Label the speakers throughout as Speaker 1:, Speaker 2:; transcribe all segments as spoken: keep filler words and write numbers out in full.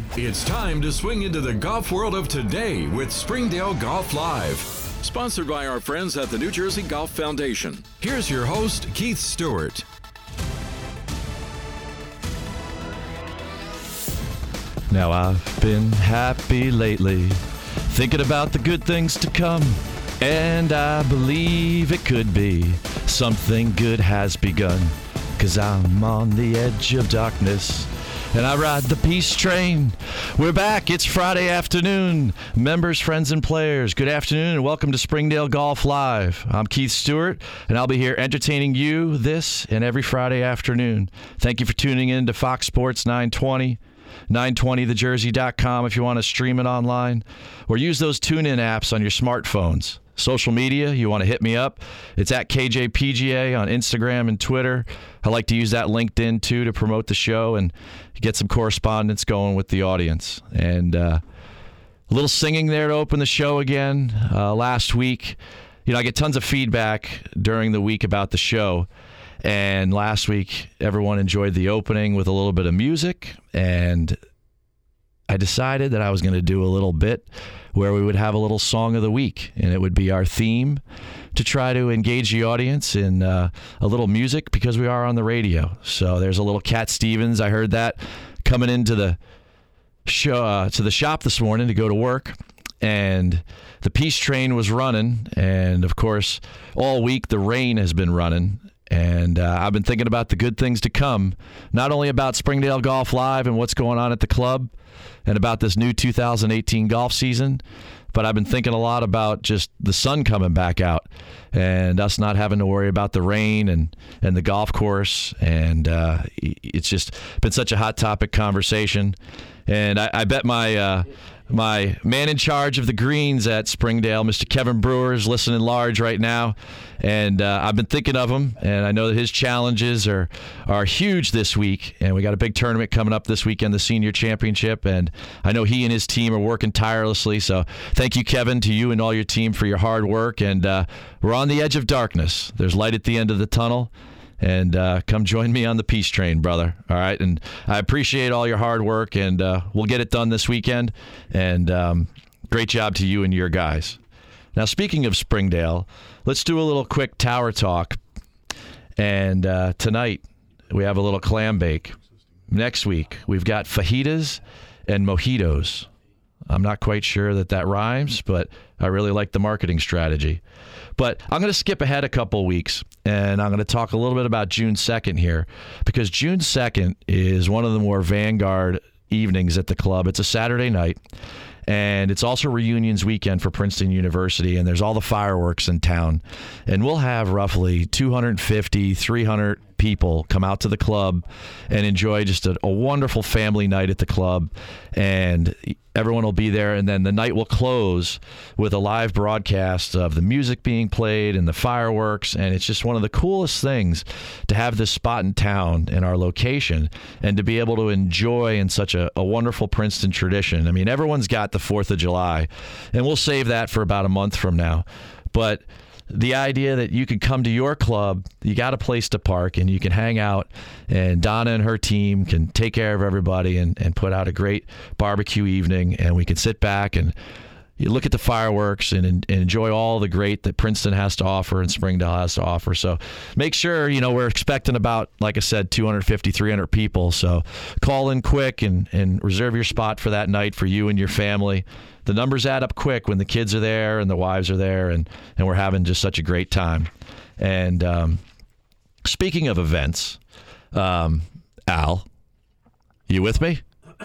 Speaker 1: It's time to swing into the golf world of today with Springdale Golf Live. Sponsored by our friends at the New Jersey Golf Foundation. Here's your host, Keith Stewart.
Speaker 2: Now I've been happy lately, thinking about the good things to come. And I believe it could be something good has begun. Cause I'm on the edge of darkness and I ride the peace train. We're back. It's Friday afternoon. Members, friends, and players, good afternoon and welcome to Springdale Golf Live. I'm Keith Stewart, and I'll be here entertaining you this and every Friday afternoon. Thank you for tuning in to Fox Sports nine twenty, nine twenty the jersey dot com if you want to stream it online, or use those tune-in apps on your smartphones. Social media, you want to hit me up. It's at K J P G A on Instagram and Twitter. I like to use that LinkedIn, too, to promote the show and get some correspondence going with the audience. And uh, a little singing there to open the show again. Uh, last week, you know, I get tons of feedback during the week about the show. And last week, everyone enjoyed the opening with a little bit of music. And I decided that I was going to do a little bit where we would have a little song of the week, and it would be our theme to try to engage the audience in uh, a little music because we are on the radio. So there's a little Cat Stevens. I heard that coming into the show, uh, to the shop this morning to go to work, and the peace train was running, and of course all week the rain has been running. And uh, I've been thinking about the good things to come, not only about Springdale Golf Live and what's going on at the club and about this new two thousand eighteen golf season, but I've been thinking a lot about just the sun coming back out and us not having to worry about the rain and, and the golf course. And uh, it's just been such a hot topic conversation. And I, I bet my uh, my man in charge of the greens at Springdale, Mister Kevin Brewer, is listening large right now. And uh, I've been thinking of him, and I know that his challenges are are huge this week. And we got a big tournament coming up this weekend, the Senior Championship. And I know he and his team are working tirelessly. So thank you, Kevin, to you and all your team for your hard work. And uh, we're on the edge of darkness. There's light at the end of the tunnel. And uh, come join me on the peace train, brother. All right. And I appreciate all your hard work, and uh, we'll get it done this weekend. And um, great job to you and your guys. Now, speaking of Springdale, let's do a little quick tower talk. And uh, tonight, we have a little clam bake. Next week, we've got fajitas and mojitos. I'm not quite sure that that rhymes, but I really like the marketing strategy. But I'm going to skip ahead a couple weeks, and I'm going to talk a little bit about June second here, because June second is one of the more vanguard evenings at the club. It's a Saturday night, and it's also reunions weekend for Princeton University, and there's all the fireworks in town. And we'll have roughly two hundred fifty, three hundred people come out to the club and enjoy just a, a wonderful family night at the club. And everyone will be there, and then the night will close with a live broadcast of the music being played and the fireworks. And it's just one of the coolest things to have this spot in town in our location and to be able to enjoy in such a, a wonderful Princeton tradition. I mean, everyone's got the fourth of July, and we'll save that for about a month from now. But the idea that you can come to your club, you got a place to park, and you can hang out, and Donna and her team can take care of everybody and, and put out a great barbecue evening, and we can sit back and you look at the fireworks and, and enjoy all the great that Princeton has to offer and Springdale has to offer. So make sure, you know, we're expecting about, like I said, two hundred fifty, three hundred people. So call in quick and, and reserve your spot for that night for you and your family. The numbers add up quick when the kids are there and the wives are there, and, and we're having just such a great time. And um, speaking of events, um, Al, you with me?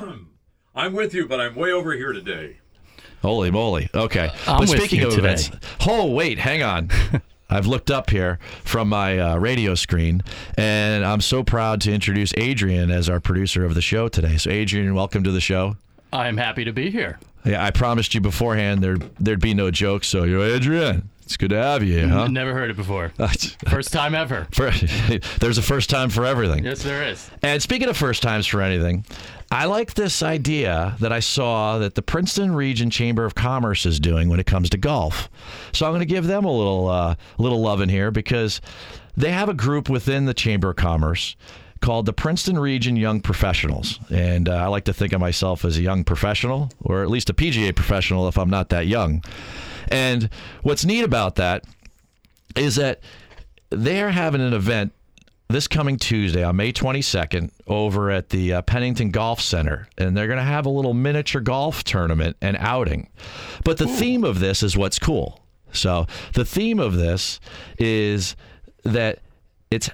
Speaker 3: I'm with you, but I'm way over here today.
Speaker 2: Holy moly. Okay.
Speaker 4: I'm
Speaker 2: but
Speaker 4: with
Speaker 2: speaking
Speaker 4: you
Speaker 2: of
Speaker 4: today.
Speaker 2: events, oh, wait, hang on. I've looked up here from my uh, radio screen, and I'm so proud to introduce Adrian as our producer of the show today. So, Adrian, welcome to the show.
Speaker 4: I'm happy to be here.
Speaker 2: Yeah, I promised you beforehand there, there'd be no jokes, so you're Adrian. It's good to have you, huh?
Speaker 4: Never heard it before. First time ever.
Speaker 2: For, there's a first time for everything.
Speaker 4: Yes, there is.
Speaker 2: And speaking of first times for anything, I like this idea that I saw that the Princeton Region Chamber of Commerce is doing when it comes to golf. So I'm going to give them a little, uh, little love in here, because they have a group within the Chamber of Commerce called the Princeton Region Young Professionals. And uh, I like to think of myself as a young professional, or at least a P G A professional if I'm not that young. And what's neat about that is that they're having an event this coming Tuesday on May twenty-second over at the uh, Pennington Golf Center, and they're going to have a little miniature golf tournament and outing. But the Ooh. theme of this is what's cool. So the theme of this is that it's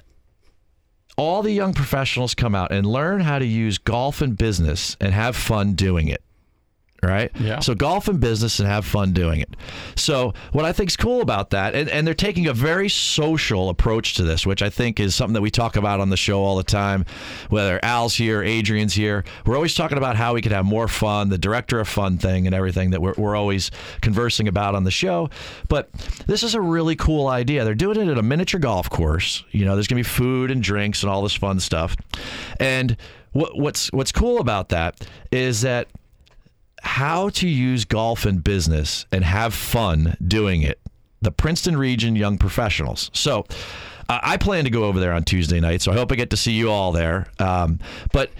Speaker 2: all the young professionals come out and learn how to use golf in business and have fun doing it. Right?
Speaker 4: Yeah.
Speaker 2: So golf and business and have fun doing it. So what I think is cool about that, and, and they're taking a very social approach to this, which I think is something that we talk about on the show all the time, whether Al's here, Adrian's here. We're always talking about how we could have more fun, the director of fun thing and everything that we're, we're always conversing about on the show. But this is a really cool idea. They're doing it at a miniature golf course. You know, there's going to be food and drinks and all this fun stuff. And what, what's what's cool about that is that how to use golf in business and have fun doing it. The Princeton Region Young Professionals. So uh, I plan to go over there on Tuesday night, so I hope I get to see you all there. Um, but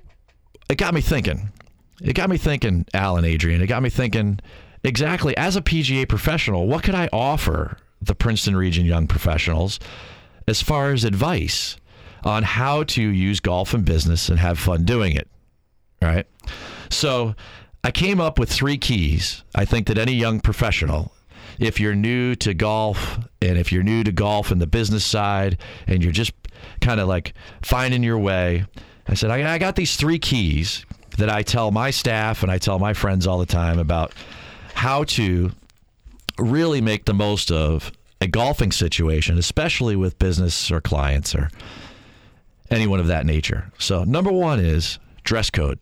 Speaker 2: it got me thinking. It got me thinking, Al and Adrian. It got me thinking, exactly, as a P G A professional, what could I offer the Princeton Region Young Professionals as far as advice on how to use golf in business and have fun doing it, right? So I came up with three keys. I think that any young professional, if you're new to golf and if you're new to golf in the business side and you're just kind of like finding your way, I said, I, I got these three keys that I tell my staff and I tell my friends all the time about how to really make the most of a golfing situation, especially with business or clients or anyone of that nature. So number one is dress code.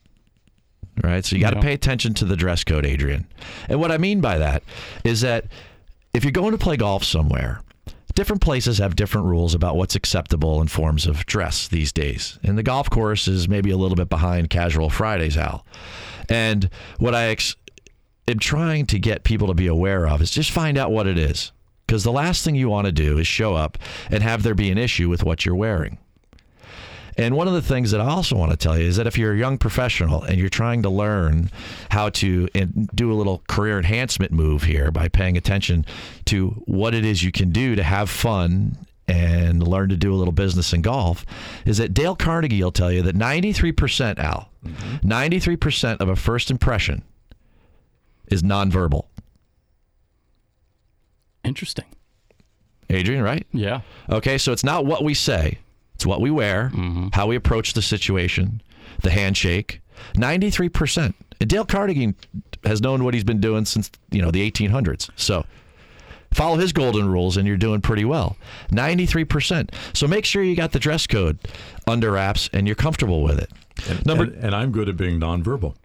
Speaker 2: Right, so you got to yeah. pay attention to the dress code, Adrian. And what I mean by that is that if you're going to play golf somewhere, different places have different rules about what's acceptable in forms of dress these days. And the golf course is maybe a little bit behind Casual Fridays, Al. And what I ex- am trying to get people to be aware of is just find out what it is. Because the last thing you want to do is show up and have there be an issue with what you're wearing. And one of the things that I also want to tell you is that if you're a young professional and you're trying to learn how to do a little career enhancement move here by paying attention to what it is you can do to have fun and learn to do a little business in golf, is that Dale Carnegie will tell you that ninety-three percent, Al, mm-hmm. ninety-three percent of a first impression is nonverbal.
Speaker 4: Interesting.
Speaker 2: Adrian, right?
Speaker 4: Yeah.
Speaker 2: Okay, so it's not what we say. It's what we wear, mm-hmm. how we approach the situation, the handshake. ninety-three percent. And Dale Carnegie has known what he's been doing since, you know, the eighteen hundreds. So follow his golden rules and you're doing pretty well. ninety-three percent. So make sure you got the dress code under wraps and you're comfortable with it.
Speaker 3: And,
Speaker 2: Number,
Speaker 3: and, and I'm good at being nonverbal.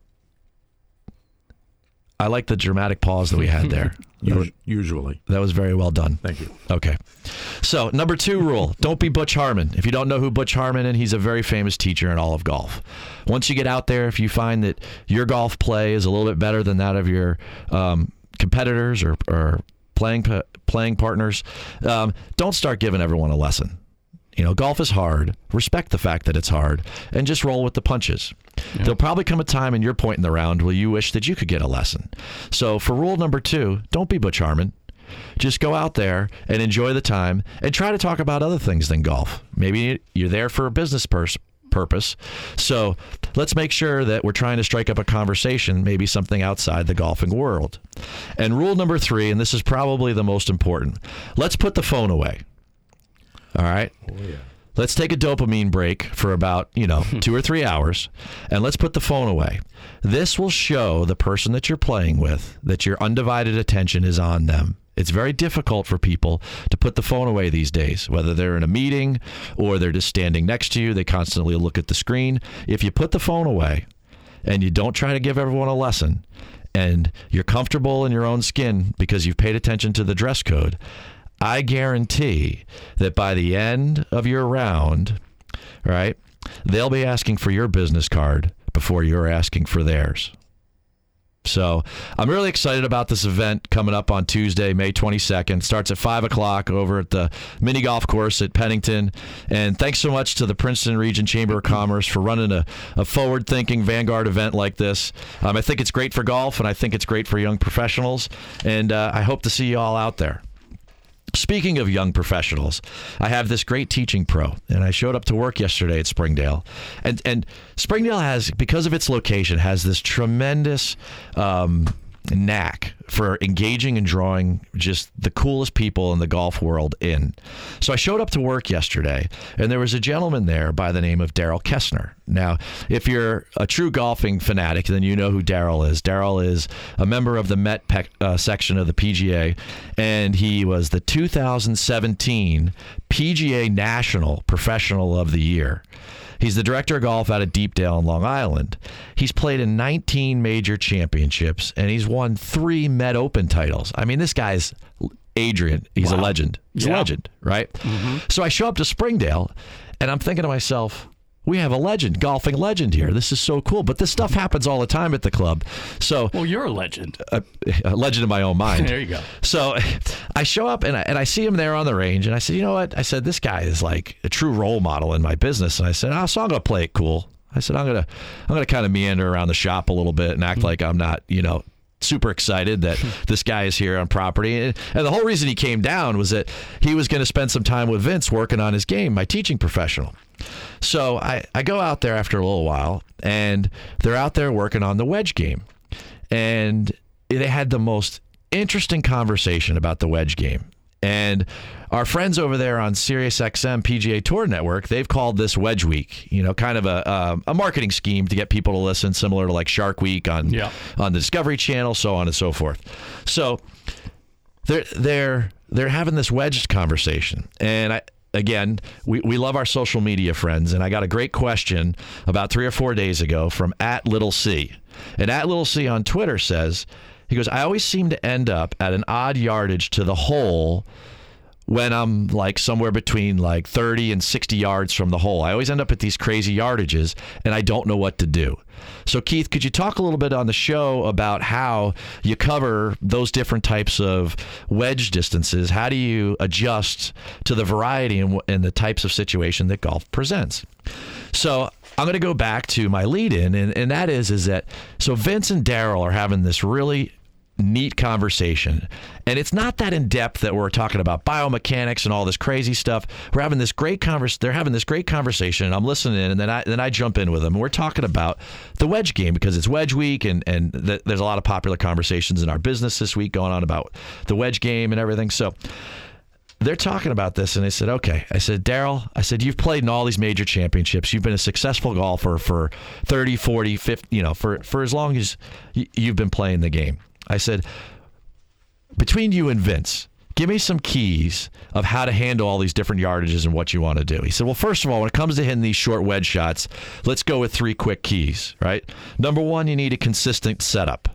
Speaker 2: I like the dramatic pause that we had there.
Speaker 3: Us- usually.
Speaker 2: That was very well done.
Speaker 3: Thank you.
Speaker 2: Okay. So, number two rule, don't be Butch Harmon. If you don't know who Butch Harmon is, he's a very famous teacher in all of golf. Once you get out there, if you find that your golf play is a little bit better than that of your um, competitors or, or playing playing partners, um, don't start giving everyone a lesson. You know, golf is hard. Respect the fact that it's hard and just roll with the punches. Yeah. There'll probably come a time in your point in the round where you wish that you could get a lesson. So for rule number two, don't be Butch Harmon. Just go out there and enjoy the time and try to talk about other things than golf. Maybe you're there for a business pers- purpose. So let's make sure that we're trying to strike up a conversation, maybe something outside the golfing world. And rule number three, and this is probably the most important, let's put the phone away. All right?
Speaker 3: Oh, yeah.
Speaker 2: Let's take a dopamine break for about, you know, two or three hours, and let's put the phone away. This will show the person that you're playing with that your undivided attention is on them. It's very difficult for people to put the phone away these days, whether they're in a meeting or they're just standing next to you. They constantly look at the screen. If you put the phone away and you don't try to give everyone a lesson and you're comfortable in your own skin because you've paid attention to the dress code, I guarantee that by the end of your round, right, they'll be asking for your business card before you're asking for theirs. So I'm really excited about this event coming up on Tuesday, May twenty-second. Starts at five o'clock over at the mini golf course at Pennington. And thanks so much to the Princeton Region Chamber of Commerce for running a, a forward-thinking Vanguard event like this. Um, I think it's great for golf, and I think it's great for young professionals. And uh, I hope to see you all out there. Speaking of young professionals, I have this great teaching pro, and I showed up to work yesterday at Springdale. And and Springdale has, because of its location, has this tremendous um, knack for engaging and drawing just the coolest people in the golf world in. So I showed up to work yesterday, and there was a gentleman there by the name of Daryl Kessner. Now, if you're a true golfing fanatic, then you know who Daryl is. Daryl is a member of the Met Pe- uh, section of the P G A, and he was the two thousand seventeen P G A National Professional of the Year. He's the director of golf out of Deepdale in Long Island. He's played in nineteen major championships, and he's won three Met Open titles. I mean, this guy's Adrian. He's wow. a legend. He's yeah. a legend, right? Mm-hmm. So I show up to Springdale, and I'm thinking to myself, we have a legend, golfing legend here. This is so cool. But this stuff happens all the time at the club. So,
Speaker 4: well, you're a legend.
Speaker 2: A, a legend in my own mind.
Speaker 4: There you go.
Speaker 2: So I show up and I, and I see him there on the range. And I said, you know what? I said, this guy is like a true role model in my business. And I said, oh, so I'm going to play it cool. I said, I'm going to I'm going to kind of meander around the shop a little bit and act mm-hmm. like I'm not, you know, super excited that this guy is here on property. And, and the whole reason he came down was that he was going to spend some time with Vince working on his game, my teaching professional. So I, I go out there after a little while, and they're out there working on the wedge game. And they had the most interesting conversation about the wedge game. And our friends over there on Sirius X M P G A Tour Network, they've called this Wedge Week, you know, kind of a a, a marketing scheme to get people to listen, similar to like Shark Week on yeah. on the Discovery Channel, so on and so forth. So they're they're they're having this wedge conversation, and I. Again, we, we love our social media friends, and I got a great question about three or four days ago from at Little C. And at Little C on Twitter says, he goes, I always seem to end up at an odd yardage to the hole when I'm like somewhere between like thirty and sixty yards from the hole. I always end up at these crazy yardages, and I don't know what to do. So, Keith, could you talk a little bit on the show about how you cover those different types of wedge distances? How do you adjust to the variety and, and the types of situation that golf presents? So I'm going to go back to my lead-in, and, and that is, is that, so Vince and Daryl are having this really neat conversation, and it's not that in depth that we're talking about biomechanics and all this crazy stuff. We're having this great convers they're having this great conversation, and I'm listening, and then I then I jump in with them. We're talking about the wedge game because it's Wedge Week, and and th- there's a lot of popular conversations in our business this week going on about the wedge game and everything. So they're talking about this, and I said, okay. I said, Daryl, I said, you've played in all these major championships. You've been a successful golfer for thirty, forty, fifty, you know, for, for as long as y- you've been playing the game. I said, between you and Vince, give me some keys of how to handle all these different yardages and what you want to do. He said, well, first of all, when it comes to hitting these short wedge shots, let's go with three quick keys, right? Number one, you need a consistent setup.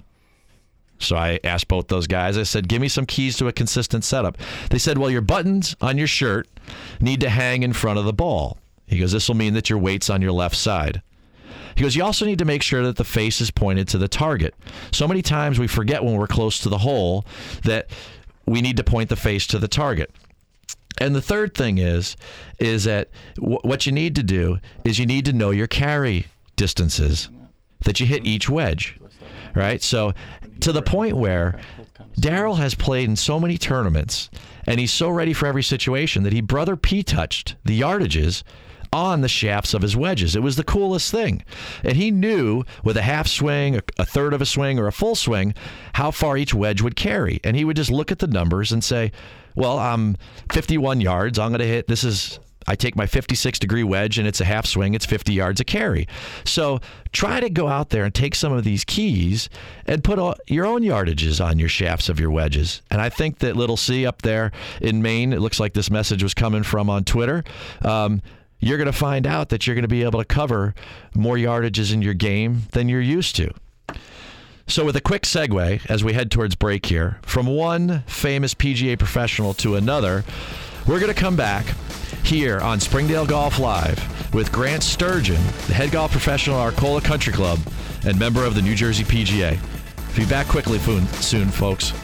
Speaker 2: So I asked both those guys, I said, give me some keys to a consistent setup. They said, well, your buttons on your shirt need to hang in front of the ball. He goes, this will mean that your weight's on your left side. He goes, you also need to make sure that the face is pointed to the target. So many times we forget when we're close to the hole that we need to point the face to the target. And the third thing is, is that w- what you need to do is you need to know your carry distances that you hit each wedge, right? So to the point where Daryl has played in so many tournaments, and he's so ready for every situation that he brother P-touched the yardages on the shafts of his wedges. It was the coolest thing. And he knew with a half swing, a third of a swing, or a full swing, how far each wedge would carry. And he would just look at the numbers and say, well, I'm fifty-one yards. I'm going to hit, this is, I take my fifty-six degree wedge and it's a half swing. It's fifty yards a carry. So try to go out there and take some of these keys and put all, your own yardages on your shafts of your wedges. And I think that Little C up there in Maine, it looks like this message was coming from on Twitter, um, you're going to find out that you're going to be able to cover more yardages in your game than you're used to. So with a quick segue, as we head towards break here, from one famous P G A professional to another, we're going to come back here on Springdale Golf Live with Grant Sturgeon, the head golf professional at Arcola Country Club and member of the New Jersey P G A. Be back quickly soon, folks.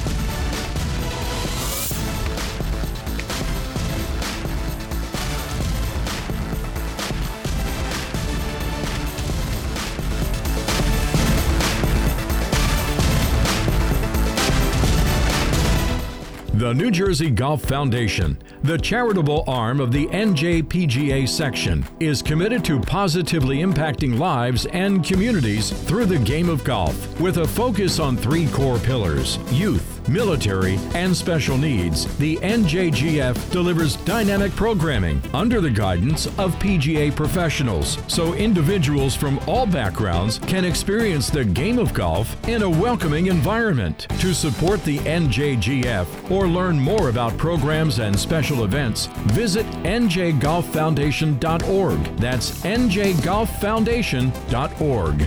Speaker 1: The New Jersey Golf Foundation, the charitable arm of the N J P G A section, is committed to positively impacting lives and communities through the game of golf, with a focus on three core pillars: youth, military, and special needs. The N J G F delivers dynamic programming under the guidance of P G A professionals, so individuals from all backgrounds can experience the game of golf in a welcoming environment. To support the N J G F or learn more about programs and special events, visit N J golf foundation dot org. That's N J golf foundation dot org.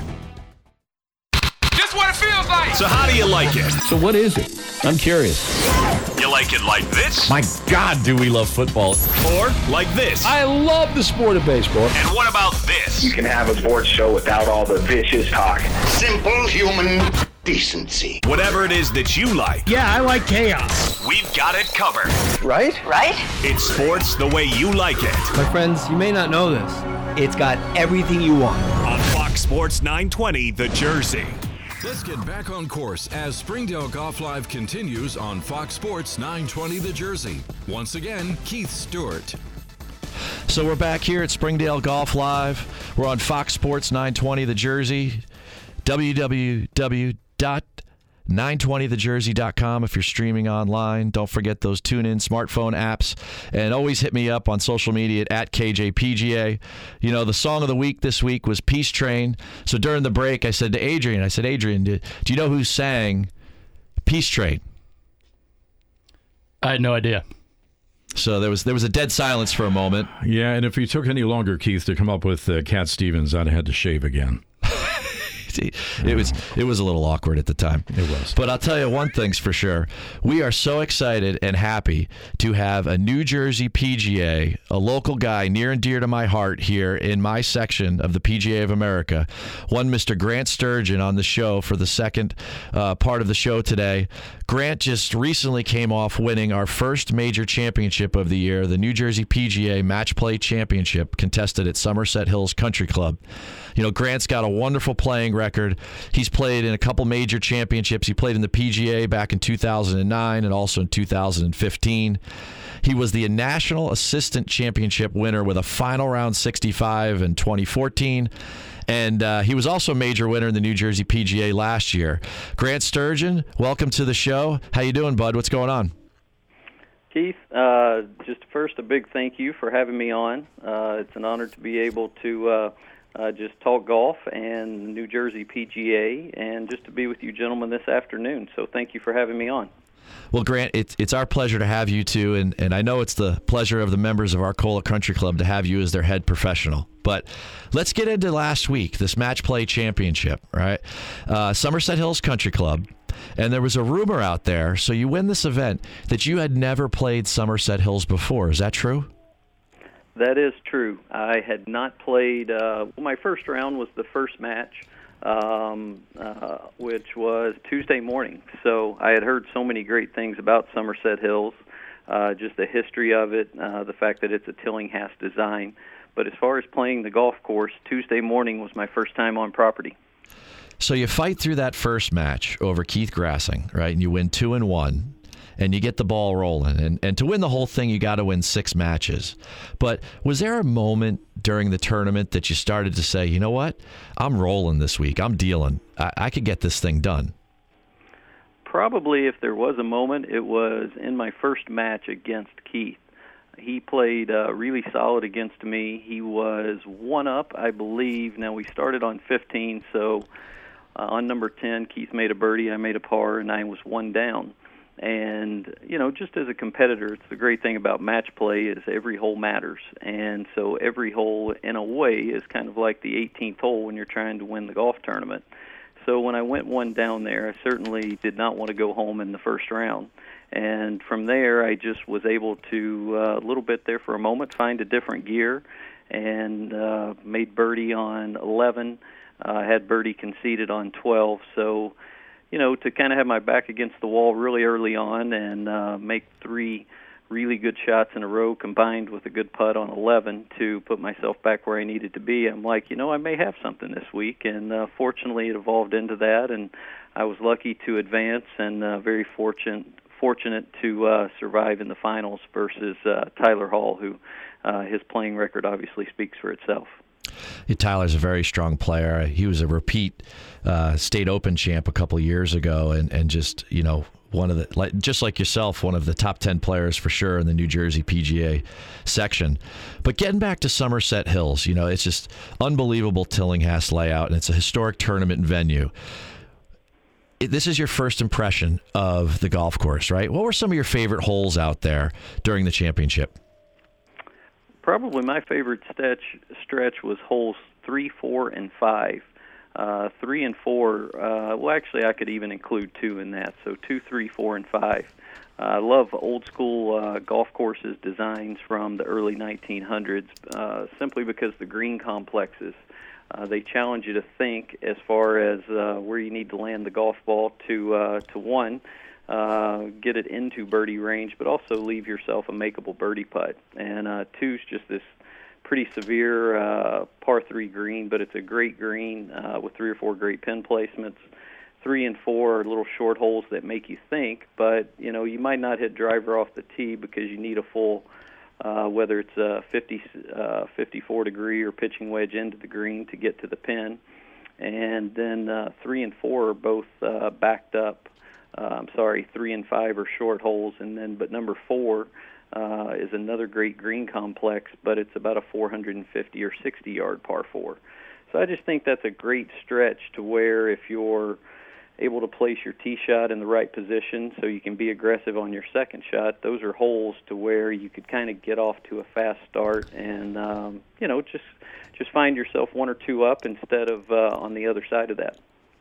Speaker 5: This what it feels like.
Speaker 6: So how do you like it?
Speaker 7: So what is it? I'm curious.
Speaker 6: You like it like this?
Speaker 7: My God, do we love football.
Speaker 6: Or like this?
Speaker 7: I love the sport of baseball.
Speaker 6: And what about this?
Speaker 8: You can have a sports show without all the vicious talk.
Speaker 9: Simple human decency.
Speaker 6: Whatever it is that you like.
Speaker 7: Yeah, I like chaos.
Speaker 6: We've got it covered.
Speaker 9: Right? Right?
Speaker 6: It's sports the way you like it.
Speaker 10: My friends, you may not know this. It's got everything you want.
Speaker 6: On Fox Sports nine twenty, The Jersey.
Speaker 1: Let's get back on course as Springdale Golf Live continues on Fox Sports nine twenty The Jersey. Once again, Keith Stewart.
Speaker 2: So we're back here at Springdale Golf Live. We're on Fox Sports nine twenty The Jersey. w w w dot nine twenty the jersey dot com if you're streaming online. Don't forget those tune-in smartphone apps. And always hit me up on social media at K J P G A. You know, the song of the week this week was Peace Train. So during the break, I said to Adrian, I said, Adrian, do, do you know who sang Peace Train?
Speaker 4: I had no idea.
Speaker 2: So there was there was a dead silence for a moment.
Speaker 3: Yeah, and if you took any longer, Keith, to come up with uh, Cat Stevens, I'd have had to shave again.
Speaker 2: It was it was a little awkward at the time.
Speaker 3: It was.
Speaker 2: But I'll tell you one thing's for sure. We are so excited and happy to have a New Jersey P G A, a local guy near and dear to my heart here in my section of the P G A of America, one Mister Grant Sturgeon on the show for the second uh, part of the show today. Grant just recently came off winning our first major championship of the year, the New Jersey P G A Match Play Championship, contested at Somerset Hills Country Club. You know, Grant's got a wonderful playing record. He's played in a couple major championships. He played in the P G A back in two thousand nine and also in two thousand fifteen. He was the National Assistant Championship winner with a final round sixty-five in twenty fourteen. And uh, he was also a major winner in the New Jersey P G A last year. Grant Sturgeon, welcome to the show. How you doing, bud? What's going on?
Speaker 11: Keith, uh, just first a big thank you for having me on. Uh, it's an honor to be able to uh, uh, just talk golf and the New Jersey P G A and just to be with you gentlemen this afternoon. So thank you for having me on.
Speaker 2: Well, Grant, it's it's our pleasure to have you too, and, and I know it's the pleasure of the members of Arcola Country Club to have you as their head professional. But let's get into last week, this Match Play Championship, right? Uh, Somerset Hills Country Club, and there was a rumor out there, so you win this event, that you had never played Somerset Hills before. Is that true?
Speaker 11: That is true. I had not played, uh, well, my first round was the first match, um, uh, which was Tuesday morning. So I had heard so many great things about Somerset Hills, uh, just the history of it, uh, the fact that it's a Tillinghast design. But as far as playing the golf course, Tuesday morning was my first time on property.
Speaker 2: So you fight through that first match over Keith Grassing, right? And you win two and one, and you get the ball rolling. And and to win the whole thing, you got to win six matches. But was there a moment during the tournament that you started to say, you know what, I'm rolling this week, I'm dealing, I, I could get this thing done?
Speaker 11: Probably, if there was a moment, it was in my first match against Keith. He played uh, really solid against me. He was one up, I believe. Now, we started on fifteen, so uh, on number ten, Keith made a birdie, I made a par, and I was one down. And, you know, just as a competitor, it's the great thing about match play is every hole matters. And so every hole, in a way, is kind of like the eighteenth hole when you're trying to win the golf tournament. So when I went one down there, I certainly did not want to go home in the first round. And from there, I just was able to, uh, a little bit there for a moment, find a different gear and uh, made birdie on eleven. I uh, had birdie conceded on twelve. So you know, to kind of have my back against the wall really early on and uh, make three really good shots in a row combined with a good putt on eleven to put myself back where I needed to be, I'm like, you know, I may have something this week. And uh, fortunately, it evolved into that, and I was lucky to advance and uh, very fortunate fortunate to uh, survive in the finals versus uh, Tyler Hall, who uh, his playing record obviously speaks for itself.
Speaker 2: Yeah, Tyler's a very strong player. He was a repeat uh, state open champ a couple years ago, and, and just, you know, one of the, like, just like yourself, one of the top ten players for sure in the New Jersey P G A section. But getting back to Somerset Hills, you know, it's just unbelievable Tillinghast layout, and it's a historic tournament venue. It, this is your first impression of the golf course, right? What were some of your favorite holes out there during the championship?
Speaker 11: Probably my favorite stretch stretch was holes three, four, and five. Uh, three and four, uh, well, actually, I could even include two in that. So two, three, four, and five. Uh, I love old school uh, golf courses designs from the early nineteen hundreds, uh, simply because the green complexes, uh, they challenge you to think as far as uh, where you need to land the golf ball to uh, to one. Uh, get it into birdie range, but also leave yourself a makeable birdie putt. And uh, two's just this pretty severe uh, par three green, but it's a great green uh, with three or four great pin placements. Three and four are little short holes that make you think, but you know you might not hit driver off the tee because you need a full, uh, whether it's a fifty, uh, fifty-four degree or pitching wedge into the green to get to the pin. And then uh, three and four are both uh, backed up. Uh, I'm sorry, three and five are short holes, and then but number four uh, is another great green complex, but it's about a four hundred fifty or sixty yard par four. So I just think that's a great stretch to where if you're able to place your tee shot in the right position so you can be aggressive on your second shot, those are holes to where you could kind of get off to a fast start and um, you know just just find yourself one or two up instead of uh, on the other side of that.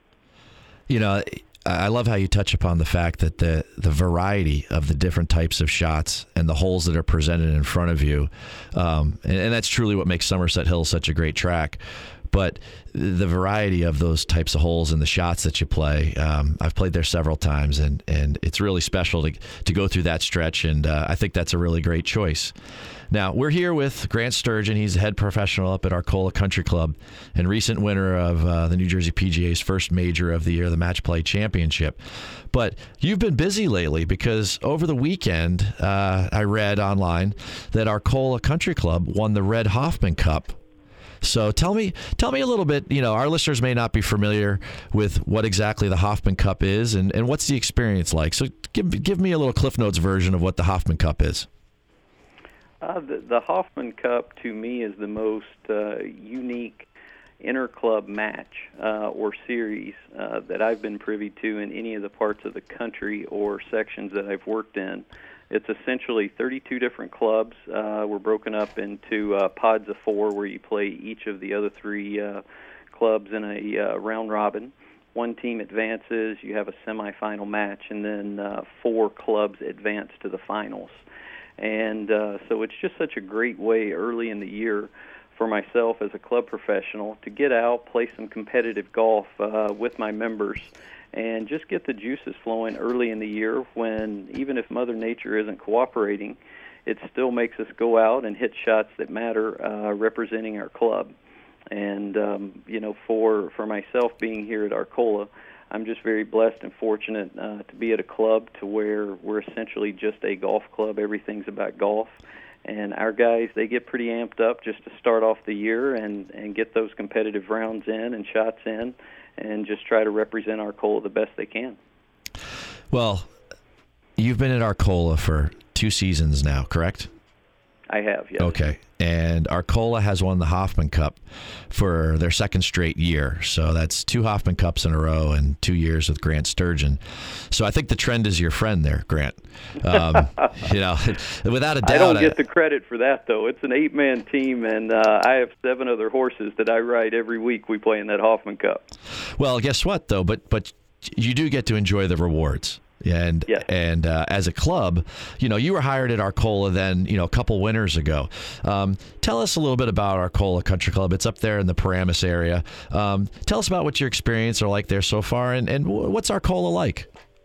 Speaker 2: You know, I love how you touch upon the fact that the the variety of the different types of shots and the holes that are presented in front of you, um, and, and that's truly what makes Somerset Hills such a great track. But the variety of those types of holes and the shots that you play, um, I've played there several times, and, and it's really special to to go through that stretch, and uh, I think that's a really great choice. Now, we're here with Grant Sturgeon. He's the head professional up at Arcola Country Club and recent winner of uh, the New Jersey P G A's first major of the year, the Match Play Championship. But you've been busy lately because over the weekend, uh, I read online that Arcola Country Club won the Red Hoffman Cup. So tell me, tell me a little bit. You know, our listeners may not be familiar with what exactly the Hoffman Cup is, and, and what's the experience like. So give give me a little Cliff Notes version of what the Hoffman Cup is.
Speaker 11: Uh, the, the Hoffman Cup, to me, is the most uh, unique inter-club match uh, or series uh, that I've been privy to in any of the parts of the country or sections that I've worked in. It's essentially thirty-two different clubs. Uh, we're broken up into uh, pods of four where you play each of the other three uh, clubs in a uh, round robin. One team advances, you have a semifinal match, and then uh, four clubs advance to the finals. And uh, so it's just such a great way early in the year for myself as a club professional to get out, play some competitive golf uh, with my members, and just get the juices flowing early in the year when, even if Mother Nature isn't cooperating, it still makes us go out and hit shots that matter uh, representing our club. And, um, you know, for, for myself being here at Arcola, I'm just very blessed and fortunate uh, to be at a club to where we're essentially just a golf club. Everything's about golf. And our guys, they get pretty amped up just to start off the year and, and get those competitive rounds in and shots in and just try to represent Arcola the best they can.
Speaker 2: Well, you've been at Arcola for two seasons now, correct?
Speaker 11: I have, yes.
Speaker 2: Okay. And Arcola has won the Hoffman Cup for their second straight year. So that's two Hoffman Cups in a row and two years with Grant Sturgeon. So I think the trend is your friend there, Grant. Um, you know, without a doubt.
Speaker 11: I don't get the credit for that, though. It's an eight-man team, and uh, I have seven other horses that I ride every week we play in that Hoffman Cup.
Speaker 2: Well, guess what, though? But, but you do get to enjoy the rewards. And
Speaker 11: yes.
Speaker 2: and uh, as a club, you know, you were hired at Arcola then, you know, a couple winters ago. Um, tell us a little bit about Arcola Country Club. It's up there in the Paramus area. Um, tell us about what your experience are like there so far, and, and what's Arcola like?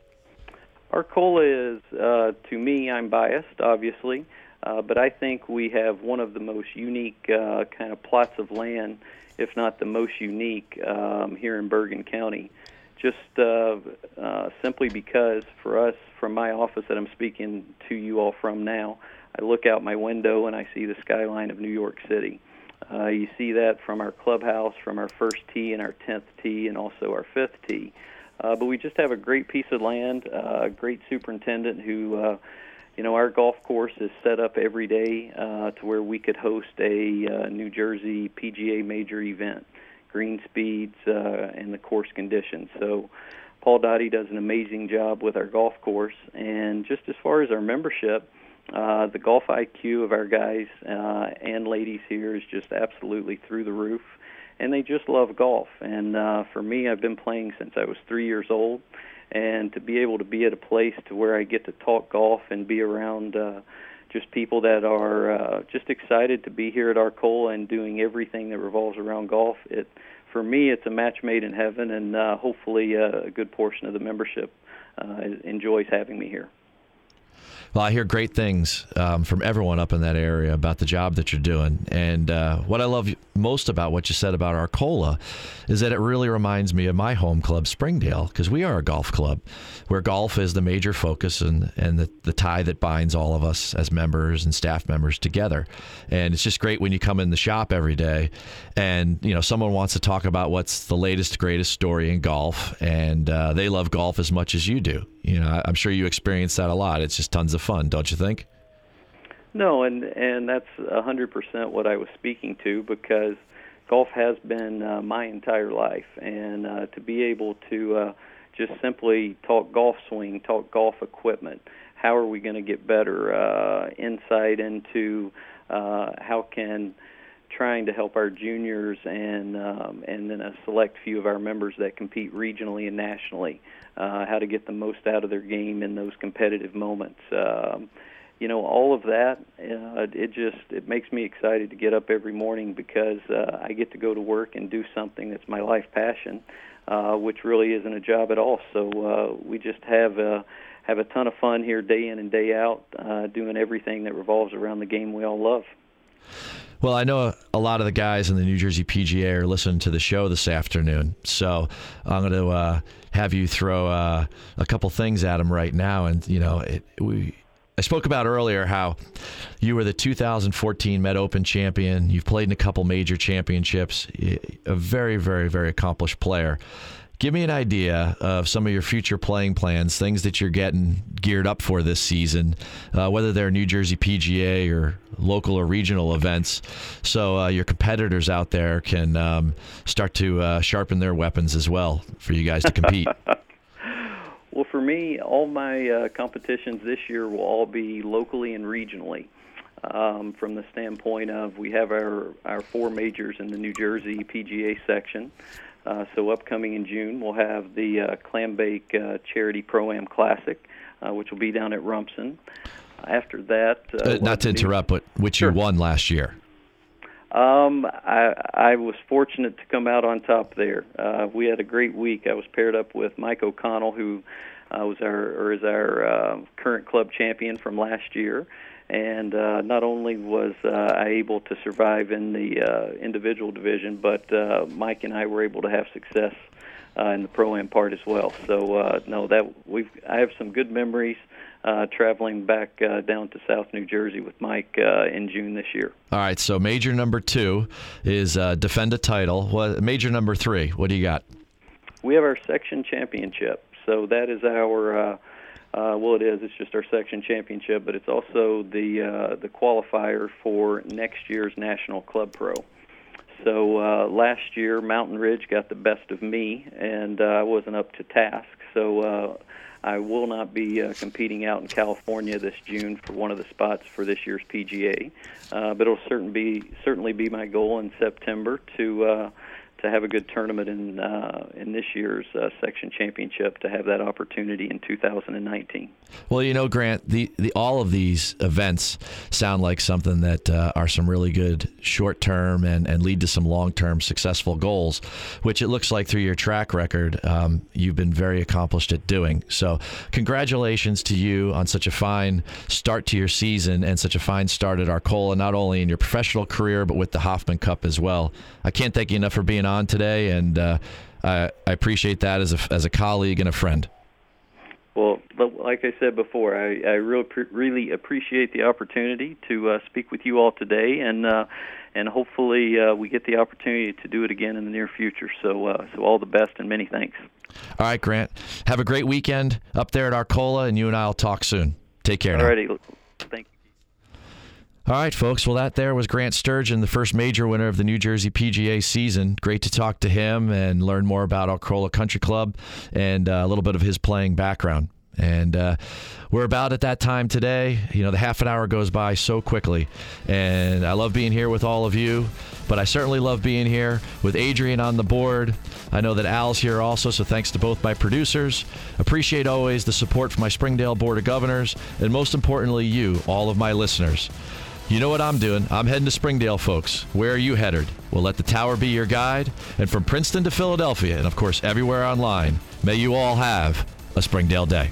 Speaker 11: Arcola is, uh, to me, I'm biased, obviously, uh, but I think we have one of the most unique uh, kind of plots of land, if not the most unique, um, here in Bergen County. Just uh, uh, simply because for us, from my office that I'm speaking to you all from now, I look out my window and I see the skyline of New York City. Uh, you see that from our clubhouse, from our first tee and our tenth tee, and also our fifth tee. Uh, but we just have a great piece of land, uh, a great superintendent who, uh, you know, our golf course is set up every day uh, to where we could host a uh, New Jersey P G A major event, green speeds, uh, and the course conditions. So Paul Dottie does an amazing job with our golf course. And just as far as our membership, uh, the golf I Q of our guys uh, and ladies here is just absolutely through the roof. And they just love golf. And uh, for me, I've been playing since I was three years old. And to be able to be at a place to where I get to talk golf and be around uh, just people that are uh, just excited to be here at Arcola and doing everything that revolves around golf, it for me, it's a match made in heaven, and uh, hopefully uh, a good portion of the membership uh, enjoys having me here.
Speaker 2: Well, I hear great things um, from everyone up in that area about the job that you're doing. And uh, what I love most about what you said about Arcola is that it really reminds me of my home club, Springdale, because we are a golf club where golf is the major focus and, and the, the tie that binds all of us as members and staff members together. And it's just great when you come in the shop every day and, you know, someone wants to talk about what's the latest, greatest story in golf, and uh, they love golf as much as you do. You know, I'm sure you experience that a lot. It's just tons of fun, don't you think?
Speaker 11: No, and and that's one hundred percent what I was speaking to, because golf has been uh, my entire life. And uh, to be able to uh, just simply talk golf swing, talk golf equipment, how are we going to get better, uh, insight into uh, how can trying to help our juniors and um, and then a select few of our members that compete regionally and nationally, uh, how to get the most out of their game in those competitive moments. Um, you know, all of that, uh, it just it makes me excited to get up every morning, because uh, I get to go to work and do something that's my life passion, uh, which really isn't a job at all. So uh, we just have a, have a ton of fun here day in and day out, uh, doing everything that revolves around the game we all love.
Speaker 2: Well, I know a lot of the guys in the New Jersey P G A are listening to the show this afternoon, so I'm going to uh, have you throw uh, a couple things at them right now. And, you know, it, we I spoke about earlier how you were the two thousand fourteen Met Open champion. You've played in a couple major championships, a very, very, very accomplished player. Give me an idea of some of your future playing plans, things that you're getting geared up for this season, uh, whether they're New Jersey P G A or local or regional events, so uh, your competitors out there can um, start to uh, sharpen their weapons as well for you guys to compete.
Speaker 11: Well, for me, all my uh, competitions this year will all be locally and regionally. Um, from the standpoint of we have our, our four majors in the New Jersey P G A section. Uh, so upcoming in June, we'll have the uh, Clambake uh, Charity Pro-Am Classic, uh, which will be down at Rumson. After that... Uh,
Speaker 2: uh, not to interrupt, but which sure. you won last year.
Speaker 11: Um, I, I was fortunate to come out on top there. Uh, we had a great week. I was paired up with Mike O'Connell, who uh, was our or is our uh, current club champion from last year. And uh, not only was uh, I able to survive in the uh, individual division, but uh, Mike and I were able to have success uh, in the Pro-Am part as well. So uh, no, that we've I have some good memories uh, traveling back uh, down to South New Jersey with Mike uh, in June this year.
Speaker 2: All right, so major number two is uh, defend a title. What, major number three, what do you got?
Speaker 11: We have our section championship. So that is our. Uh, Uh, well, it is. It's just our section championship, but it's also the uh, the qualifier for next year's National Club Pro. So uh, last year, Mountain Ridge got the best of me, and uh, I wasn't up to task. So uh, I will not be uh, competing out in California this June for one of the spots for this year's P G A. Uh, but it'll certainly be certainly be my goal in September to uh, to have a good tournament in uh, in this year's uh, section championship, to have that opportunity in two thousand nineteen.
Speaker 2: Well, you know, Grant, the, the all of these events sound like something that uh, are some really good short-term and, and lead to some long-term successful goals, which it looks like through your track record, um, you've been very accomplished at doing. So congratulations to you on such a fine start to your season and such a fine start at Arcola, not only in your professional career, but with the Hoffman Cup as well. I can't thank you enough for being on today, and uh, I, I appreciate that as a, as a colleague and a friend.
Speaker 11: Well, like I said before, I, I really, really appreciate the opportunity to uh, speak with you all today, and uh, and hopefully uh, we get the opportunity to do it again in the near future. So, uh, so all the best and many thanks.
Speaker 2: All right, Grant. Have a great weekend up there at Arcola, and you and I will talk soon. Take care.
Speaker 11: All righty. Thank you.
Speaker 2: All right, folks. Well, that there was Grant Sturgeon, the first major winner of the New Jersey P G A season. Great to talk to him and learn more about Arcola Country Club and uh, a little bit of his playing background. And uh, we're about at that time today. You know, the half an hour goes by so quickly. And I love being here with all of you, but I certainly love being here with Adrian on the board. I know that Al's here also, so thanks to both my producers. Appreciate always the support from my Springdale Board of Governors, and most importantly, you, all of my listeners. You know what I'm doing. I'm heading to Springdale, folks. Where are you headed? Well, let the tower be your guide. And from Princeton to Philadelphia, and of course everywhere online, may you all have a Springdale day.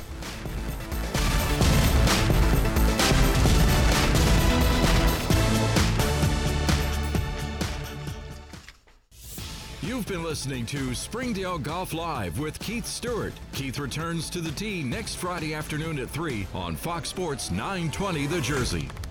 Speaker 1: You've been listening to Springdale Golf Live with Keith Stewart. Keith returns to the tee next Friday afternoon at three on Fox Sports nine twenty The Jersey.